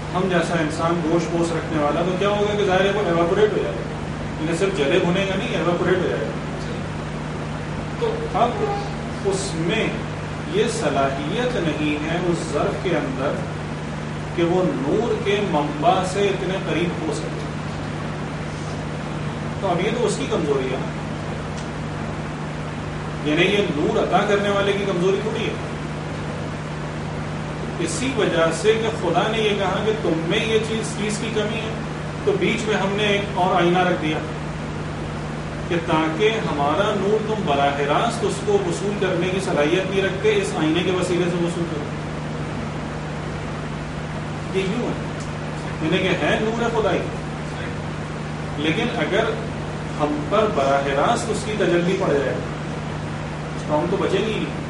ہم جیسا انسان گوشت پوش رکھنے والا تو کیا ہوگا کہ ظاہر ہے وہ ایواپوریٹ ہو جائے گا، انہیں صرف جلے بھنے گا نہیں، ایواپوریٹ ہو جائے گا. تو اب اس میں یہ صلاحیت نہیں ہے اس ظرف کے اندر کہ وہ نور کے منبع سے اتنے قریب ہو سکے. تو اب یہ تو اس کی کمزوری ہے نا، یعنی یہ نور عطا کرنے والے کی کمزوری تھوڑی ہے. اسی وجہ سے کہ خدا نے یہ کہا کہ تم میں یہ چیز کی کمی ہے، تو بیچ میں ہم نے ایک اور آئینہ رکھ دیا کہ تاکہ ہمارا نور تم براہ راست اس کو وصول کرنے کی صلاحیت نہیں رکھتے، اس آئینے کے وسیلے سے وصول کرو. یہ یوں ہے، یعنی کہ ہے نور خدائی، لیکن اگر ہم پر براہ راست اس کی تجلی پڑ جائے تو ہم تو بچیں گے ہی نہیں.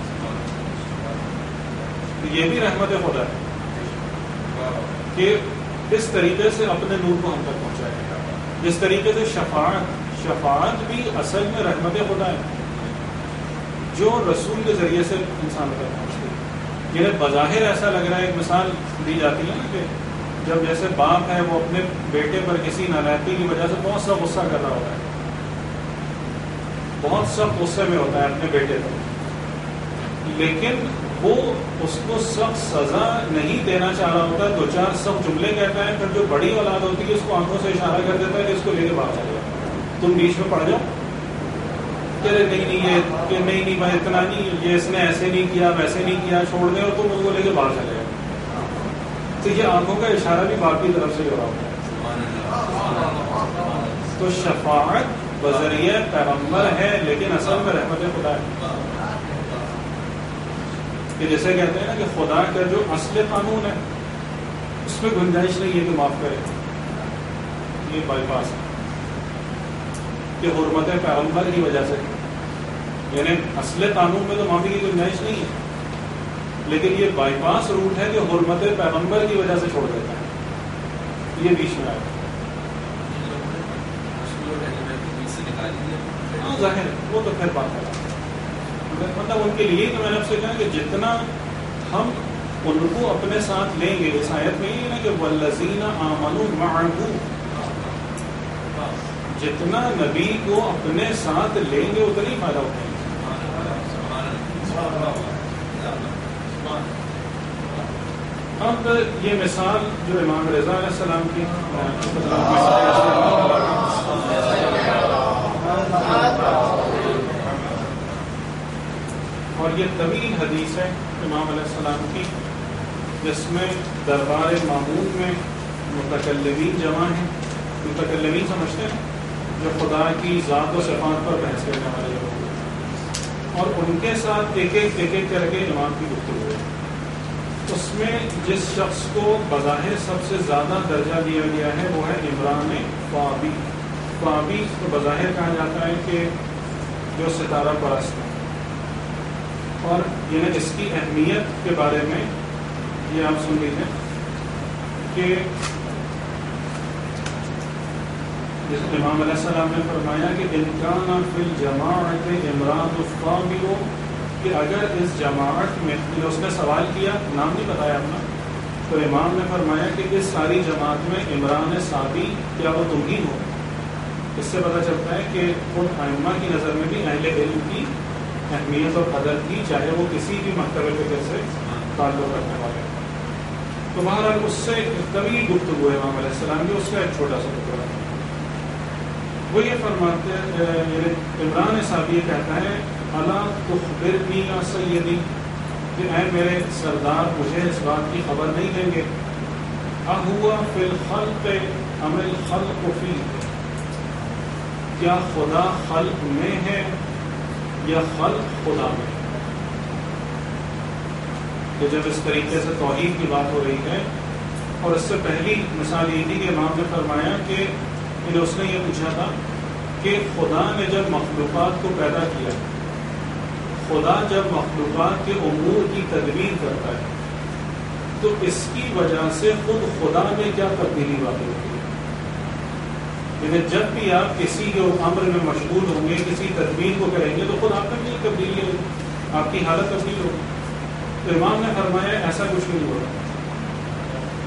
یہ بھی رحمت خدا ہے کہ اس طریقے سے اپنے نور کو ہم تک پہنچائے گا. جس طریقے سے شفاعت بھی اصل میں رحمت خدا ہے جو رسول کے ذریعے سے انسان تک پہنچتی ہے. یعنی بظاہر ایسا لگ رہا ہے، ایک مثال دی جاتی ہے نا کہ جب جیسے باپ ہے وہ اپنے بیٹے پر کسی نالائقی کی وجہ سے بہت سا غصہ کر رہا ہوتا ہے، بہت سخت غصے میں ہوتا ہے اپنے بیٹے پر، لیکن وہ اس کو سخت سزا نہیں دینا چاہ رہا ہوتا ہے، دو چار سخت جملے کہتا ہے، پھر جو بڑی اولاد ہوتی ہے اس کو آنکھوں سے اشارہ کر دیتا ہے کہ اس کو لے کے باہر چلے جاؤ، تم بیچ میں پڑ جاؤ. کہ نہیں بھائی اتنا نہیں، یہ اس نے ایسے نہیں کیا ویسے نہیں کیا، چھوڑ دیں اور تم اس کو لے کے باہر چلے جاؤ. تو یہ آنکھوں کا اشارہ بھی باپ کی طرف سے ہو رہا ہوتا ہے. تو شفاعت بذریعہ پیغمبر ہے لیکن اصل میں رحمت خدا ہے. کہ جیسے کہتے ہیں نا کہ خدا کا جو اصل قانون ہے اس میں گنجائش نہیں ہے کہ معاف کرے، یہ بائی پاس ہے کہ حرمت پیغمبر کی وجہ سے، یعنی اصل قانون میں تو معافی کی گنجائش نہیں ہے، لیکن یہ بائی پاس روٹ ہے کہ حرمت پیغمبر کی وجہ سے چھوڑ دیتا ہے. یہ بیچ میں آئے ظاہر ہے وہ تو پھر بات ہے، مطلب ان کے لیے تو میں نے آپ سے کہا کہ جتنا ہم ان کو اپنے ساتھ لیں گے، اس آیت میں یہ ہے کہ والذین آمنوا معہ، جتنا نبی کو اپنے ساتھ لیں گے اتنی فائدہ اٹھائیں گے. اب یہ مثال جو امام رضا علیہ السلام کی اور یہ طویل حدیث ہے امام علیہ السلام کی، جس میں دربار معمول میں متکلمین جمع ہیں. متکلمین سمجھتے ہیں جو خدا کی ذات و صفات پر بحث کرنے والے لوگ، اور ان کے ساتھ ایک ایک کر کے امام کی گفتگو ہے. اس میں جس شخص کو بظاہر سب سے زیادہ درجہ دیا گیا ہے وہ ہے عمران فابی. فابی کو بظاہر کہا جاتا ہے کہ جو ستارہ پرست ہے، اور یعنی اس کی اہمیت کے بارے میں یہ آپ سن لیجیے کہ جس امام علیہ السلام نے فرمایا کہ امکان فی الجماعت عمران الفابی، کہ اگر اس جماعت میں، اس نے سوال کیا، نام نہیں بتایا اپنا، تو امام نے فرمایا کہ اس ساری جماعت میں عمران صابی کیا وہ تم ہی ہو. اس سے پتہ چلتا ہے کہ خود ائمہ کی نظر میں بھی اہل علم کی اہمیت اور قدر کی، چاہے وہ کسی بھی مکتبہ فکر سے تعلق رکھنے والے. تو بہرحال اس سے طویل گفتگو ہے امام علیہ السلام کی، اس کا ایک چھوٹا سا ٹکڑا ہے. وہ یہ فرماتے ہیں، عمران صابی کہتا ہے الا تخبرنی یا سیدی، کہ اے میرے سردار مجھے اس بات کی خبر نہیں دیں گے، اہوا فی الخلق ام الخلق فی، کیا خدا خلق میں ہے یا خلق خدا میں. تو جب اس طریقے سے توحید کی بات ہو رہی ہے، اور اس سے پہلی مثال یہ تھی کہ امام نے فرمایا کہ اس نے یہ پوچھا تھا کہ خدا نے جب مخلوقات کو پیدا کیا، خدا جب مخلوقات کے امور کی تدبیر کرتا ہے تو اس کی وجہ سے خود خدا میں کیا تبدیلی واقع ہوتی ہے. یعنی جب بھی آپ کسی کے امر میں مشغول ہوں گے، کسی تدبیر کو کریں گے تو خود آپ میں بھی تبدیلی ہوگی، آپ کی حالت تبدیل ہوگی. تو امام نے فرمایا ایسا کچھ نہیں ہو رہا.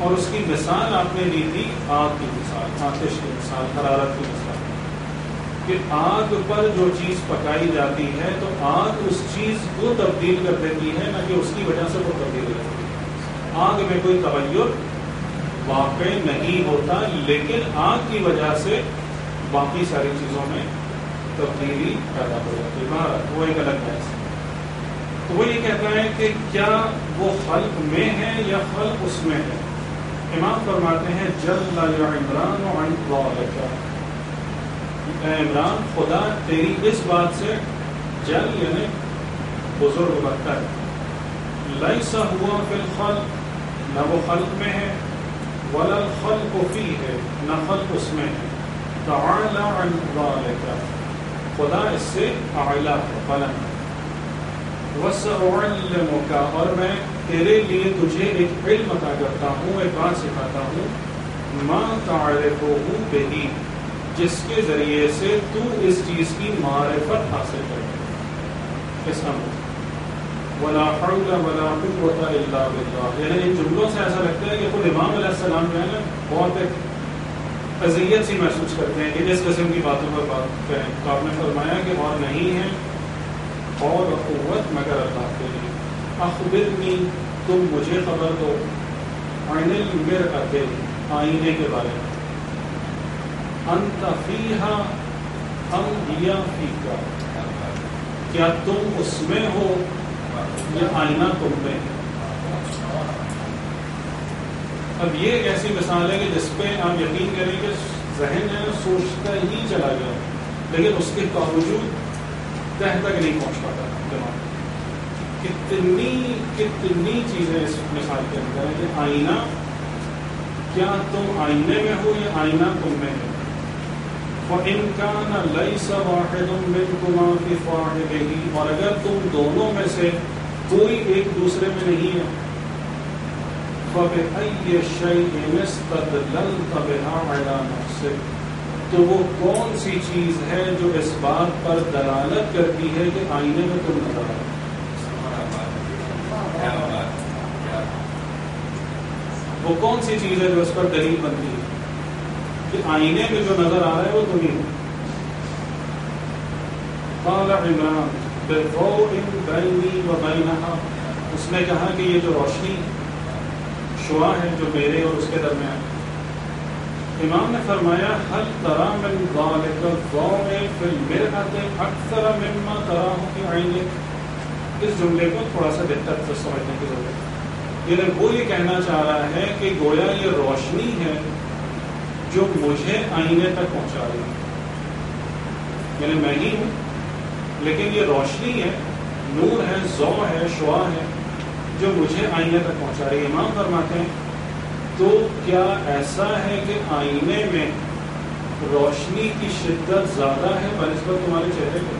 اور اس کی مثال آپ نے دی تھی آگ کی مثال، آتش کی مثال، حرارت کی مثال، کہ آگ پر جو چیز پکائی جاتی ہے تو آگ اس چیز کو تبدیل کر دیتی ہے، نہ کہ اس کی وجہ سے وہ تبدیل ہو جاتی ہے۔ آگ میں کوئی تغیر واقع نہیں ہوتا، لیکن آگ کی وجہ سے باقی ساری چیزوں میں تبدیلی پیدا ہو جاتی ہے، وہ ایک الگ بحث ہے۔ تو وہ یہ کہتا ہے کہ کیا وہ خلق میں ہے یا خلق اس میں ہے؟ امام فرماتے ہیں جل یا عمران عن ذلک، اے عمران خدا تیری اس بات سے جل یعنی بزرگ برتر ہے، لیس ہوا فی الخلق، نہ وہ خلق میں ہے، ولا الخلق فیہ، نہ خلق اس میں ہے، تعالی عن ذلک، خدا اس سے اعلیٰ ہے، بلند ہے، وَسَأُعَلِّمُكَ، اور میں تیرے لیے تجھے ایک علم عطا کرتا ہوں، ایک بات سکھاتا ہوں، مَا تَعْرِفُهُ بِهِ، جس کے ذریعے سے تو اس چیز کی معرفت حاصل کرے، اس امر وَلَا حَوْلَ وَلَا قُوَّةَ إِلَّا بِاللَّهِ، یعنی ان جملوں سے ایسا لگتا ہے کہ خود امام علیہ السلام جو ہے نا بہت ایک اذیت سی محسوس کرتے ہیں کہ اس قسم کی باتوں پر بات کریں، تو آپ نے فرمایا کہ اور نہیں ہے اور قوت مگر اللہ کے لیے۔ اخبرنی، تم مجھے خبر دو، عن المرأۃ، آئینے کے بارے میں، انت فیہا ام ہی فیکا، کیا تم اس میں ہو یا آئینہ تم میں؟ اب یہ ایک ایسی مثال ہے کہ جس پہ آپ یقین کریں کہ ذہن ہے سوچتا ہی چلا گیا، لیکن اس کے باوجود تہ تک نہیں پہنچ پاتا دماغ۔ کتنی چیزیں اس مثال کے اندر ہیں کہ آئینہ، کیا تم آئینے میں ہو یا آئینہ تم میں ہے؟ وَإِن كَانَ لَيْسَ وَاحِدٌ مِّنْكُمَا فِي صَاحِبِهِ، اور اگر تم دونوں میں سے کوئی ایک دوسرے میں نہیں ہے، فَبِأَيِّ شَيْءٍ اسْتَدْلَلْتَ بِهَا عَلَىٰ نَفْسِكَ، تو وہ کون سی چیز ہے جو اس بات پر دلالت کرتی ہے کہ آئینے میں تم نظر آئے؟ وہ کون سی چیز ہے جو اس پر دلیل بنتی ہے کہ آئینے میں جو نظر آ رہا ہے وہ تم ہی ہو؟ قال عمران بِضَوْءٍ بَيْنِي وَبَيْنَهَا، اس نے کہا کہ یہ جو روشنی شعاع ہے جو میرے اور اس کے درمیان، امام نے فرمایا هل ترى من ذلك الضوء في المرآة اکثر مما تراه في عينك، اس جملے کو تھوڑا سا دقت سے سمجھنے کی ضرورت ہے۔ یعنی وہ یہ کہنا چاہ رہا ہے کہ گویا یہ روشنی ہے جو مجھے آئینے تک پہنچا رہی ہے، یعنی میں ہی ہوں لیکن یہ روشنی ہے، نور ہے، ضوء ہے، شعاع ہے جو مجھے آئینے تک پہنچا رہی ہے۔ امام فرماتے ہیں تو کیا ایسا ہے کہ آئینے میں روشنی کی شدت زیادہ ہے بنسبت تمہارے چہرے کے؟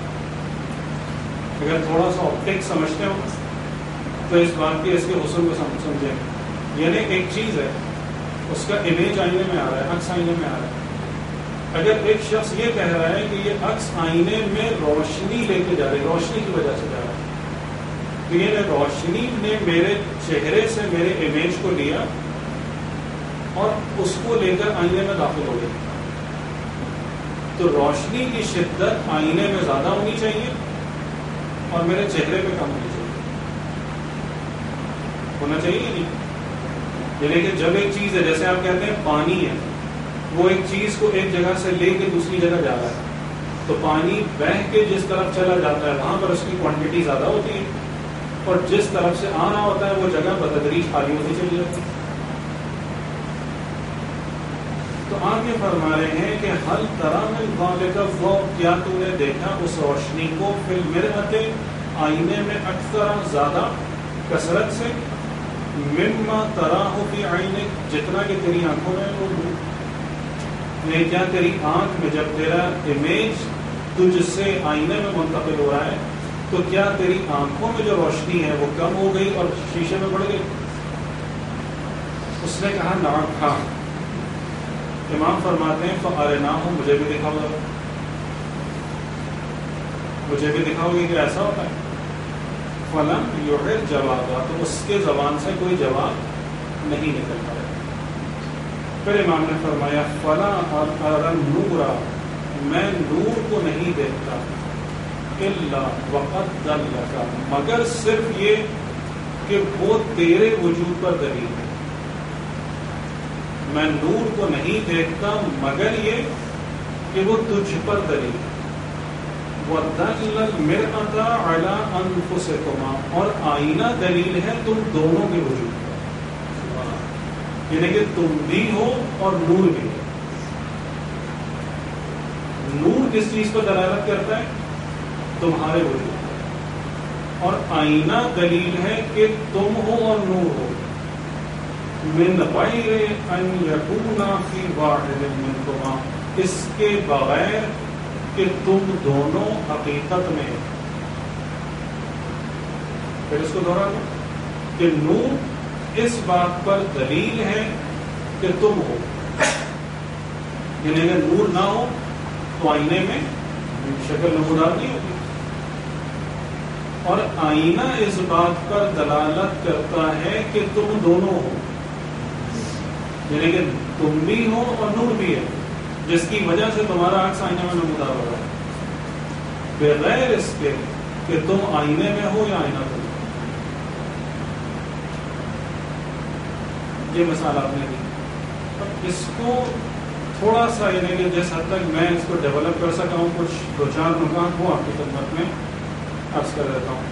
اگر تھوڑا سا آپٹک سمجھتے ہو تو اس بات کی، اس کے حسن کو سمجھیں۔ یعنی ایک چیز ہے، اس کا امیج آئینے میں آ رہا ہے، عکس آئینے میں آ رہا ہے، اگر ایک شخص یہ کہہ رہا ہے کہ یہ عکس آئینے میں روشنی لے کے جا رہی ہے، روشنی کی وجہ سے جا رہا ہے، تو یہ روشنی نے میرے چہرے سے میرے امیج کو لیا اور اس کو لے کر آئینے میں داخل ہو گئی، تو روشنی کی شدت آئینے میں زیادہ ہونی چاہیے اور میرے چہرے پہ کم ہونی چاہیے، ہونا چاہیے نہیں؟ یعنی کہ جب ایک چیز ہے، جیسے آپ کہتے ہیں پانی ہے، وہ ایک چیز کو ایک جگہ سے لے کے دوسری جگہ جا رہا ہے، تو پانی بہہ کے جس طرف چلا جاتا ہے وہاں پر اس کی کوانٹٹی زیادہ ہوتی ہے، اور جس طرف سے آ رہا ہوتا ہے وہ جگہ بتدریج خالی ہوتی چلی جاتی ہے۔ تو آپ یہ فرما رہے ہیں کہ حل ترى من ذلك الضوء، کیا تو نے دیکھا اس روشنی کو فی المرآۃ، آئینے میں، اکثر زیادہ، کثرت سے، مما تراہ فی عینک، جتنا کہ تیری آنکھوں میں وہ نہیں، کیا تیری آنکھ میں جب تیرا امیج تجھ سے آئینے میں منتقل ہو رہا ہے تو کیا تیری آنکھوں میں جو روشنی ہے وہ کم ہو گئی اور شیشے میں بڑھ گئی؟ اس نے کہا نعم، ہاں۔ امام فرماتے ہیں فَأَرِنَاهُ، مجھے بھی دکھاؤ گا، مجھے بھی دکھاؤ گے کہ ایسا ہوتا ہے۔ فَلَمْ يُعِرْ جَوَابًا، تو اس کے زبان سے کوئی جواب نہیں نکل پائے. پھر امام نے فرمایا فلا ارى النور، میں نور کو نہیں دیکھتا الا وقد دلک، مگر صرف یہ کہ وہ تیرے وجود پر دلیل ہے. میں نور کو نہیں دیکھتا مگر یہ کہ وہ تجھ پر دلیل ہے. وَدَلَّ الْمِرْأَةَ عَلَىٰ أَنفُسِكُمَا، اور آئینہ دلیل ہے تم دونوں کے وجود پر، یعنی کہ تم بھی ہو اور نور بھی ہو. نور کس چیز پر دلالت کرتا ہے؟ تمہارے وجود پر. اور آئینہ دلیل ہے کہ تم ہو اور نور ہو. من غیر ان یکون فی واحد منکما، اس کے بغیر کہ تم دونوں حقیقت میں. پھر اس کو دوہرا دو کہ نور اس بات پر دلیل ہے کہ تم ہو، یعنی اگر نور نہ ہو تو آئینے میں شکل نمودار نہیں ہوتی. اور آئینہ اس بات پر دلالت کرتا ہے کہ تم دونوں ہو، یعنی کہ تم بھی ہو اور نور بھی ہے، جس کی وجہ سے تمہارا عکس آئینے میں نمودار ہو رہا ہے، بغیر اس کے کہ تم آئینے میں ہو یا آئینہ تم. یہ مثال آپ نے دی. اب اس کو تھوڑا سا یعنی کہ جس حد تک میں اس کو ڈیولپ کر سکا ہوں، کچھ دو چار نکات وہ آپ کی خدمت میں عرض کر دیتا ہوں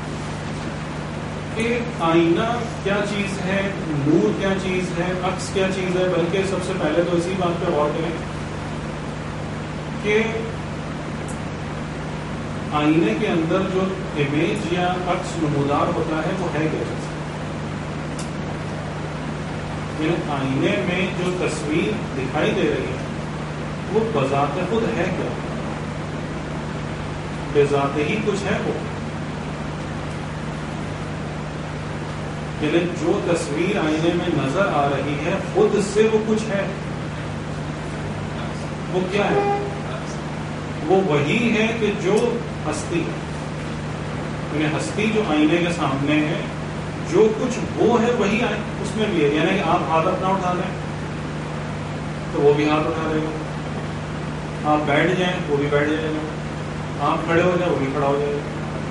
کہ آئینہ کیا چیز ہے، نور کیا چیز ہے، عکس کیا چیز ہے. بلکہ سب سے پہلے تو اسی بات پہ غور کریں کہ آئینے کے اندر جو امیج یا عکس نمودار ہوتا ہے وہ ہے کیا چیز؟ یعنی آئینے میں جو تصویر دکھائی دے رہی ہے وہ بذات خود ہے کیا؟ بذات ہی کچھ ہے وہ. یعنی جو تصویر آئینے میں نظر آ رہی ہے خود سے وہ کچھ ہے. وہ کیا ہے؟ وہ وہی ہے کہ جو ہستی ہے. یعنی ہستی جو آئینے کے سامنے ہے، جو کچھ وہ ہے وہی اس میں بھی ہے. یعنی کہ آپ ہاتھ اپنا اٹھا لیں تو وہ بھی ہاتھ اٹھا لے گا، آپ بیٹھ جائیں وہ بھی بیٹھ جائے گا، آپ کھڑے ہو جائیں وہ بھی کھڑا ہو جائے گا.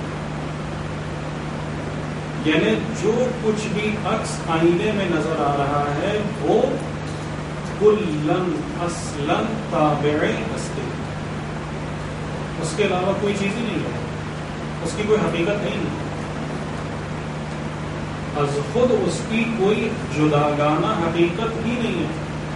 یعنی جو کچھ بھی عکس آئینے میں نظر آ رہا ہے وہ کلن اصلاً تابع ہستی، اس کے علاوہ کوئی چیز ہی نہیں ہے، اس کی کوئی حقیقت نہیں ہے، از خود اس کی کوئی جداگانہ حقیقت ہی نہیں ہے.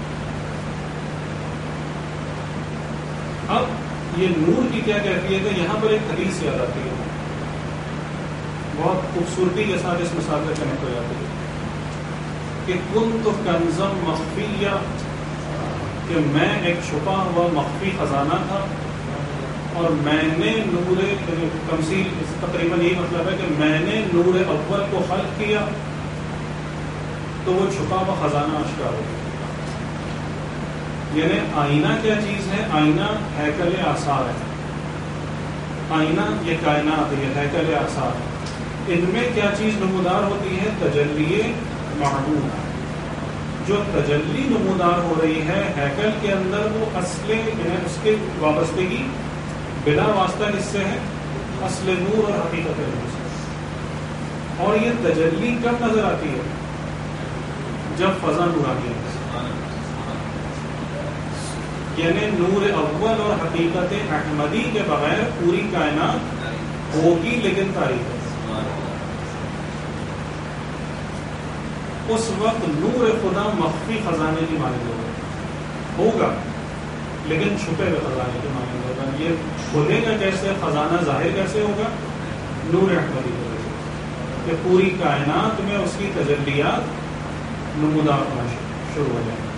اب یہ نور کی کیا کیفیت ہے؟ یہاں پر ایک حدیث یاد آتی ہے، بہت خوبصورتی کے ساتھ اس مثال سے کنیکٹ ہو جاتی ہے کہ کنت کنزا مخفیہ، کہ میں ایک چھپا ہوا مخفی خزانہ تھا، اور میں نے نور تمثیل، تقریباً یہی مطلب ہے کہ میں نے نور اول کو خلق کیا تو وہ چھپا ہوا خزانہ آشکار ہو گیا. یعنی آئینہ کیا چیز ہے؟ آئینہ ہیکل آثار ہے. آئینہ یہ کائنات ہے، یہ ہیکل آثار ہے. ان میں کیا چیز نمودار ہوتی ہے؟ تجلی معدوم. جو تجلی نمودار ہو رہی ہے ہیکل کے اندر وہ اصل، یعنی اس کے وابستگی بلا واسطہ کس سے ہے؟ اصل نور اور حقیقت نور سے. اور یہ تجلی کب نظر آتی ہے؟ جب فضا نورانی ہے. یعنی نور اول اور حقیقت احمدی کے بغیر پوری کائنات ہوگی لیکن تاریخ ہے. اس وقت نور خدا مخفی خزانے کی مانند ہوگا لیکن چھپے ہوئے خزانے کی مانند ہوگا. یہ کھلے گا کیسے؟ خزانہ ظاہر کیسے ہوگا؟ نور احمدی کی وجہ سے کہ پوری کائنات میں اس کی تجلیات نمودار ہونا شروع ہو جائیں.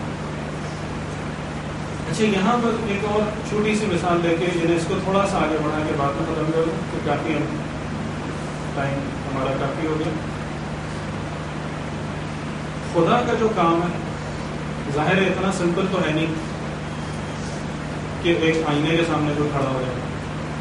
اچھا، یہاں پر ایک اور چھوٹی سی مثال لے کے اس کو تھوڑا سا آگے بڑھا کے بات میں ختم کروں تو کافی ٹائم ہمارا کافی ہو گیا. خدا کا جو کام ہے ظاہر ہے اتنا سمپل تو ہے نہیں کہ ایک آئینے کے سامنے کوئی کھڑا ہو جائے،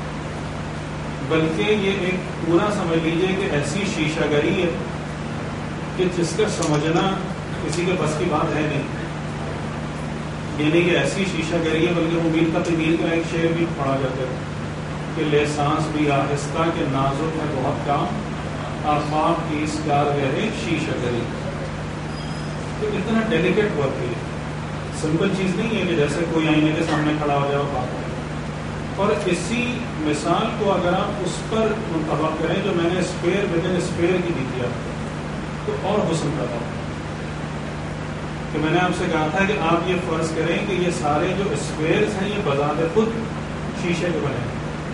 بلکہ یہ ایک پورا سمجھ لیجئے کہ ایسی شیشہ گری ہے کہ جس کا سمجھنا کسی کے بس کی بات ہے نہیں. یہ نہیں کہ ایسی شیشہ گری ہے، بلکہ وہ میل کا تمیل کا ایک شعر بھی پڑھا کرتے تھے کہ لے سانس بھی آہستہ کے نازک میں بہت کام آفاق کی اس کارگرِ شیشہ گری. تو اتنا ڈیلیکیٹ ورک ہے، سمپل چیز نہیں ہے کہ جیسے کوئی آئینے کے سامنے کھڑا ہو جائے اور بات کرے. اور اسی مثال کو اگر آپ اس پر منطبق کریں جو میں نے اسپیئر ود ان اسپیئر کی دی تھی آپ کو، تو اور حسن پیدا ہو. کہ میں نے آپ سے کہا تھا کہ آپ یہ فرض کریں کہ یہ سارے جو اسپیئرز ہیں یہ بذات خود شیشے کے بنے ہیں.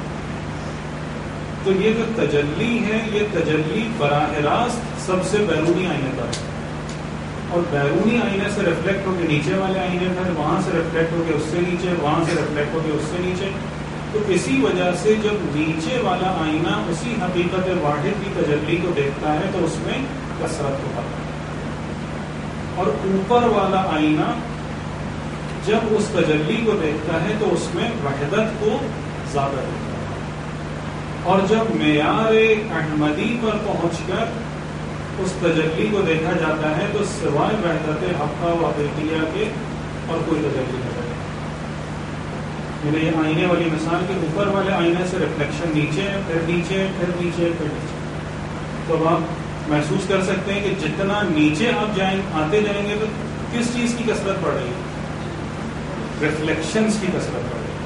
تو یہ جو تجلی ہے یہ تجلی براہ راست سب سے بیرونی آئینے پر ہے، اور بیرونی آئینے سے ریفلیکٹ ہو کے نیچے والے آئینے پر، وہاں سے ریفلیکٹ ہو کے اس سے نیچے، وہاں سے ریفلیکٹ ہو کے اس سے نیچے. تو اسی وجہ سے جب نیچے والا آئینہ اسی حقیقت واحد کی تجلی کو دیکھتا ہے تو اس میں کثرت ہوتا ہے، اور اوپر والا آئینہ جب اس تجلی کو دیکھتا ہے تو اس میں وحدت کو زیادہ دیکھتا ہے. اور جب معیار احمدی پر پہنچ کر اس تجلی کو دیکھا جاتا ہے تو سوائے وحدت حقہ و حقیقیہ کے اور کوئی تجلی نہیں. یعنی یہ آئینے والی مثال کے اوپر والے آئینے سے ریفلیکشن نیچے ہے، پھر نیچے، پھر نیچے، پھر نیچے. تو اب آپ محسوس کر سکتے ہیں کہ جتنا نیچے آپ آتے جائیں گے تو کس چیز کی کثرت بڑھ رہی ہے؟ ریفلیکشنز کی کثرت بڑھ رہی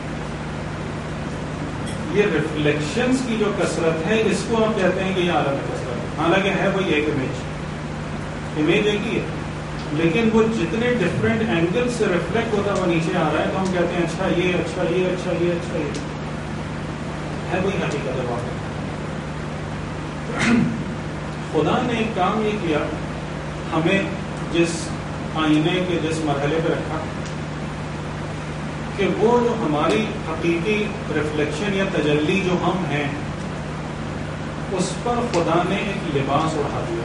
ہے. یہ ریفلیکشنز کی جو کثرت ہے اس کو آپ کہتے ہیں کہ یہ عالم کثرت ہے. حالانکہ ہے وہی ایک امیج ایک ہی ہے، لیکن وہ جتنے ڈفرینٹ اینگل سے ریفلیکٹ ہوتا ہے وہ نیچے آ رہا ہے تو ہم کہتے ہیں اچھا یہ، اچھا یہ، اچھا یہ، اچھا یہ ہے وہی حقیقت واقع. خدا نے ایک کام یہ کیا، ہمیں جس آئینے کے جس مرحلے پہ رکھا کہ وہ جو ہماری حقیقی ریفلیکشن یا تجلی جو ہم ہیں اس پر خدا نے ایک لباس اڑا دیا.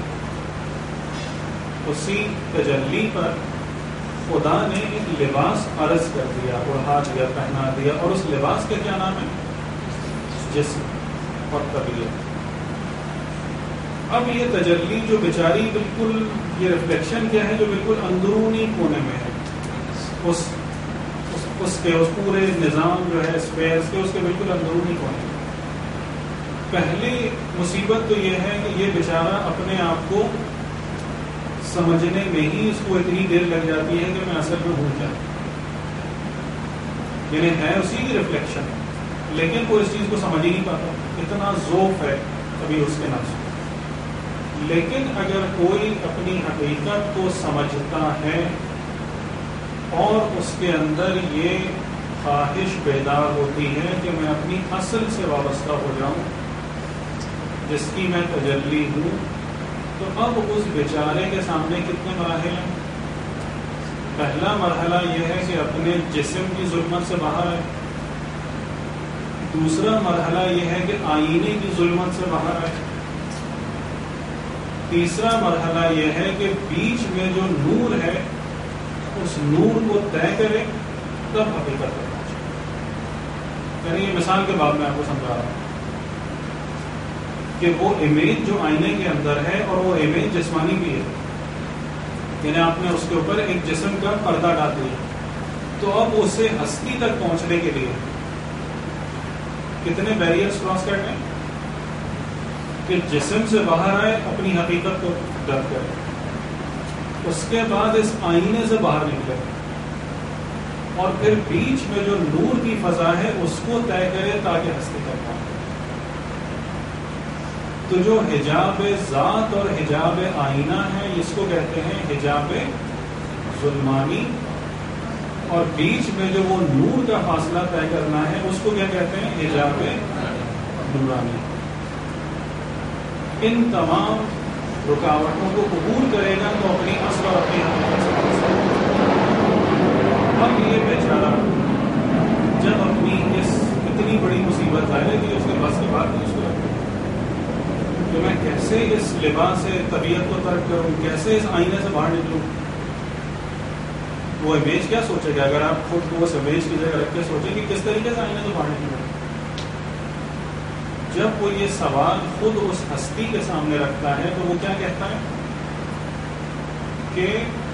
اسی تجلی پر خدا نے ایک لباس عرض کر دیا، اڑا دیا، پہنا دیا. اور اس لباس کا کیا نام ہے؟ جسم اور طبیعت. اب یہ تجلی جو بیچاری بالکل، یہ ریفلیکشن کیا ہے جو بالکل اندرونی کونے میں ہے، اس پورے نظام جو ہے اسپیس کے، اس کے بالکل اندرونی کونے میں. پہلی مصیبت تو یہ ہے کہ یہ بیچارہ اپنے آپ کو سمجھنے میں ہی اس کو اتنی دیر لگ جاتی ہے کہ میں اصل میں بھول جاتا. یعنی ہے اسی کی ریفلیکشن لیکن وہ اس چیز کو سمجھ ہی نہیں پاتا، اتنا ذوق ہے ابھی اس کے نفس. لیکن اگر کوئی اپنی حقیقت کو سمجھتا ہے اور اس کے اندر یہ خواہش بیدار ہوتی ہے کہ میں اپنی اصل سے وابستہ ہو جاؤں جس کی میں تجلی ہوں، تو اب اس بیچارے کے سامنے کتنے مراحل ہیں. پہلا مرحلہ یہ ہے کہ اپنے جسم کی ظلمت سے باہر آئے. دوسرا مرحلہ یہ ہے کہ آئینے کی ظلمت سے باہر آئے. تیسرا مرحلہ یہ ہے کہ بیچ میں جو نور ہے اس نور کو طے کرے تب حقیقت پر پہنچے. یعنی یہ مثال کے بعد میں آپ کو سمجھا رہا ہوں کہ وہ امیج جو آئینے کے اندر ہے اور وہ امیج جسمانی بھی ہے، یعنی آپ نے اس کے اوپر ایک جسم کا پردہ ڈال دیا، تو اب اسے ہستی تک پہنچنے کے لیے کتنے بیریئرز کراس کرنے ہیں کہ جسم سے باہر آئے، اپنی حقیقت کو درک کرے، اس کے بعد اس آئینے سے باہر نکلے اور پھر بیچ میں جو نور کی فضا ہے اس کو طے کرے تاکہ ہستی تک پہنچے. تو جو حجاب ذات اور حجاب آئینہ ہے اس کو کہتے ہیں حجاب ظلمانی، اور بیچ میں جو وہ نور کا فاصلہ طے کرنا ہے اس کو کیا کہتے ہیں؟ حجاب نورانی. ان تمام رکاوٹوں کو قبول کرے گا تو اپنی اصل اور اپنی حقیقت سے پہنچ سکے. اب یہ بیچارہ جب اپنی اس اتنی بڑی مصیبت ظاہر کی اس کے بس کی بات نہیں اس کو رکھے کہ میں کیسے اس لباس سے طبیعت کو ترک کروں، کیسے اس آئینے سے باہر نکلوں. وہ امیج کیا سوچے گا اگر آپ خود کو اس امیج کی جگہ رکھ کے سوچیں کہ کس طریقے سے آئینے سے باہر نکلوں. جب وہ یہ سوال خود اس ہستی کے سامنے رکھتا ہے تو وہ کیا کہتا ہے کہ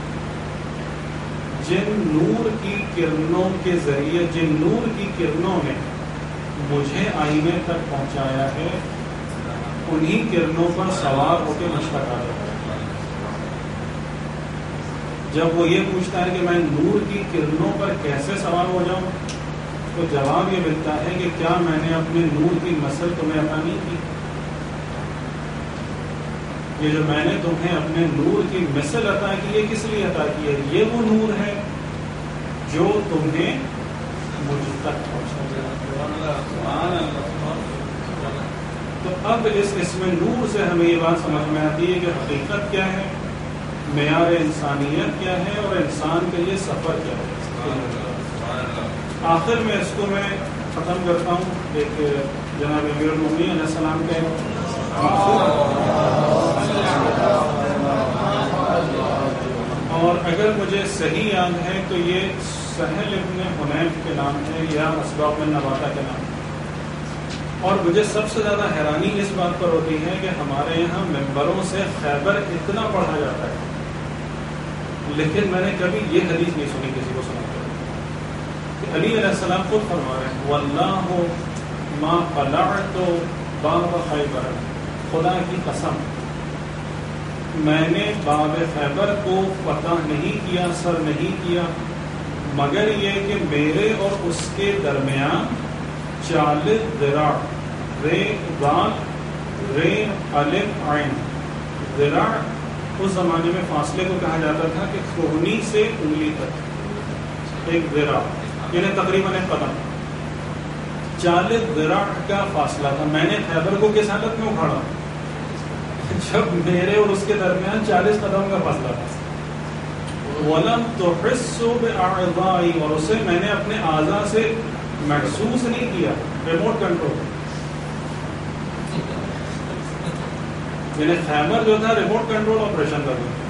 جن نور کی کرنوں کے ذریعے، جن نور کی کرنوں نے مجھے آئینے تک پہنچایا ہے، انہی کرنوں پر سوار ہو کے مجھ تک آ جاتا ہے۔ جب وہ یہ پوچھتا ہے کہ میں نور کی کرنوں پر کیسے سوار ہو جاؤں، تو جواب یہ ملتا ہے کہ کیا میں نے اپنے نور کی مثل تمہیں عطا نہیں کی؟ یہ جو میں نے تمہیں اپنے نور کی مثل عطا کی ہے، کس لیے عطا کی ہے؟ یہ وہ نور ہے جو تمہیں مجھ تک پہنچا۔ تو اب اس اسم نور سے ہمیں یہ بات سمجھ میں آتی ہے کہ حقیقت کیا ہے، معیار انسانیت کیا ہے، اور انسان کے لیے سفر کیا ہے۔ آخر میں اس کو میں ختم کرتا ہوں ایک جناب امیر المومنین علیہ السلام کے اور اگر مجھے صحیح یاد ہے تو یہ سہل ابن حنیف کے نام ہے یا اسباق بن نباتہ کے نام ہے۔ اور مجھے سب سے زیادہ حیرانی اس بات پر ہوتی ہے کہ ہمارے یہاں ممبروں سے خیبر اتنا پڑھا جاتا ہے، لیکن میں نے کبھی یہ حدیث نہیں سنی کسی کو سنا کہ علی علیہ السلام خود فرما رہے ہیں واللہ ما قلعت باب خیبر، خدا کی قسم میں نے باب خیبر کو فتح نہیں کیا، سر نہیں کیا، مگر یہ کہ میرے اور اس کے درمیان 40 ذراع، رے دال رے الف عین، ذراع اس زمانے میں فاصلے کو کہا جاتا تھا کہ کوہنی سے انگلی تک ایک ذراع، یعنی تقریباً ایک قدم، 40 ذراع کا فاصلہ تھا۔ میں نے خیبر کو کس حالت میں اکھاڑا؟ جب میرے اور اس کے درمیان 40 قدم کا فاصلہ تھا۔ وَلَمْ تُحِسُّ بِأَعْضَائِي، اور اسے میں نے اپنے اعضاء سے محسوس نہیں کیا، ریموٹ کنٹرول، یعنی خیبر جو تھا ریموٹ کنٹرول آپریشن کا تھا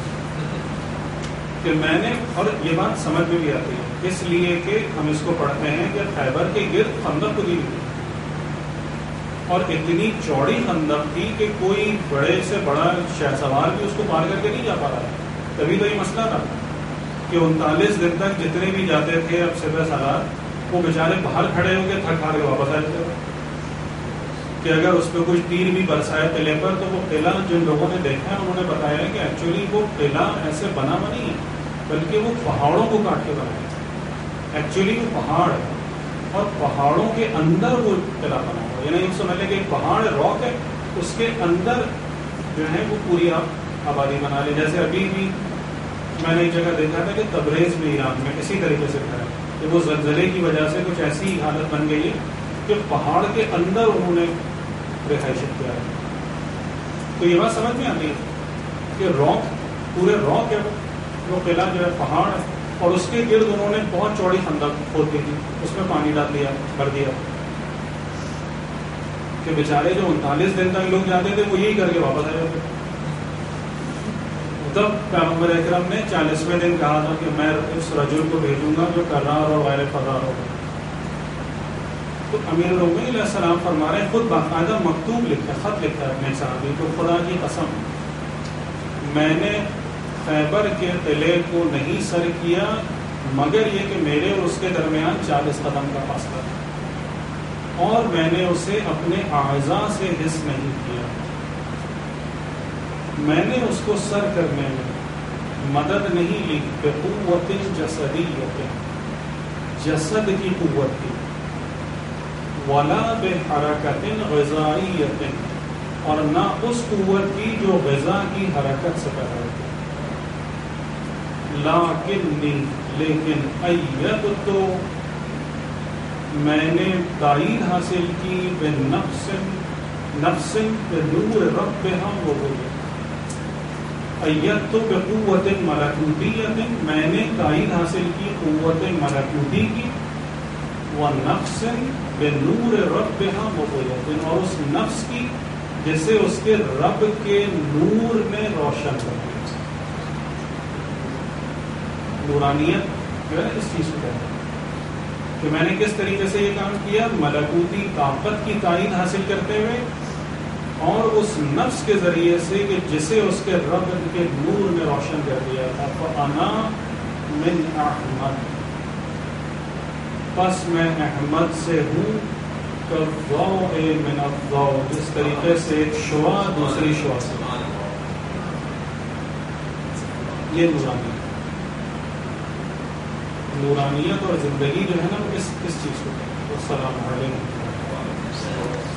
کہ میں نے، اور یہ بات سمجھ میں بھی آتی ہے اس لیے کہ ہم اس کو پڑھتے ہیں کہ خیبر کے گرد خندق کھدی تھی، اور اتنی چوڑی خندق تھی کہ کوئی بڑے سے بڑا شہ سوار بھی اس کو پار کر کے نہیں جا پا رہا تھا۔ تبھی تو یہ مسئلہ تھا کہ 39 دن تک جتنے بھی جاتے تھے اب سپہ سالار، وہ بیچارے باہر کھڑے ہو کے تھک ہار کے واپس آئے تھے کہ اگر اس پہ کچھ تیر بھی برسائے قلعے پر تو وہ قلعہ جن لوگوں نے دیکھا ہے انہوں نے بتایا ہے کہ ایکچولی وہ قلعہ ایسے بنا ہوا نہیں ہے، بلکہ وہ پہاڑوں کو کاٹ کے بنا ہے، ایکچولی وہ پہاڑ ہے اور پہاڑوں کے اندر وہ قلعہ بنا ہوا ہے، یعنی یہ سمجھ لیں کہ ایک پہاڑ راک ہے، اس کے اندر جو ہے وہ پوری آپ آبادی بنا لیں۔ جیسے ابھی بھی میں نے ایک جگہ دیکھا تھا کہ تبریز میں ایران میں اسی طریقے سے ہے کہ وہ زلزلے کی وجہ سے کچھ ایسی حالت بن گئی ہے کہ پہاڑ کے اندر انہوں نے رہائش کیا ہے۔ تو یہ بات سمجھ میں آتی ہے کہ راک، پورے راک ہے وہ قلعہ جو ہے پہاڑ ہے، اور اس کے گرد انہوں نے بہت چوڑی خندق کھود دی تھی، اس میں پانی ڈال دیا، بھر دیا کہ بیچارے جو 39 دن تک لوگ جاتے تھے وہ یہی کر کے واپس آ جاتے۔ تب پیغمبر اکرم نے 40ویں دن کہا تھا کہ میں اس رجل کو بھیجوں گا جو کرار اور غیر فرار ہوگا۔ تو امیر المومنین علیہ السلام فرما رہے ہیں، خود باقاعدہ مکتوب لکھا، خط لکھا ہے اپنے صحابی کو، خدا کی قسم میں نے خیبر کے قلعے کو نہیں سر کیا مگر یہ کہ میرے اور اس کے درمیان 40 قدم کا فاصلہ تھا، اور میں نے اسے اپنے اعضاء سے حس نہیں کیا، میں نے اس کو سر کرنے میں مدد نہیں لی بقوت جسدیت، جسد کی قوت کی، ولا بحرکت غذائیت، اور نہ اس قوت کی جو غذا کی حرکت سے پیدا ہوتی، لیکن ایت تو میں نے تائید حاصل کی بنفس بنور ربہا وقوت، ایت تو بقوت ملکوتیت، میں نے تائید حاصل کی قوت ملکوتی کی، ونفس بنور ربہا وقوت، اور اس نفس کی جسے اس کے رب کے نور نے روشن کر دیا۔ نورانیت جو ہے اس چیز کو کہتے ہیں کہ میں نے کس طریقے سے یہ کام کیا، ملکوتی طاقت کی تائید حاصل کرتے ہوئے اور اس نفس کے ذریعے سے کہ جسے اس کے رب کے نور نے روشن کر دیا تھا۔ فَأَنَا من احمد، پس میں احمد سے ہوں، کالضوء من الضوء، جس طریقے سے ایک شعاع دوسری شعاع سے. یہ نورانیت اور زندگی جو ہے نا وہ کس چیز کو کہتے ہیں. السلام علیکم.